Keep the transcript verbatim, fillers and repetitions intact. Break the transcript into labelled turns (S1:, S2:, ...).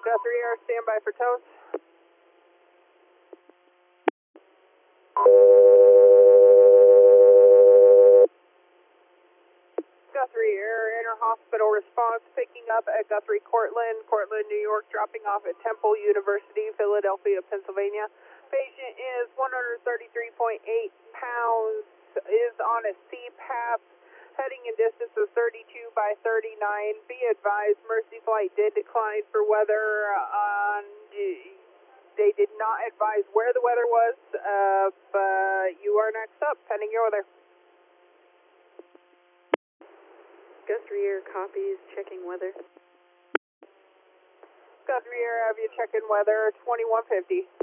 S1: Guthrie Air, standby for toast. Guthrie Air, inter-hospital response, picking up at Guthrie Cortland, Cortland, New York, dropping off at Temple University, Philadelphia, Pennsylvania. Patient is one hundred thirty-three point eight pounds, is on a C PAP, heading in distance of thirty-two by thirty-nine. Be advised, Mercy Flight did decline for weather. On, they did not advise where the weather was, uh, but you are next up, pending your weather.
S2: Guthrie Air copies, checking weather.
S1: Guthrie Air, have you checking weather, twenty-one fifty.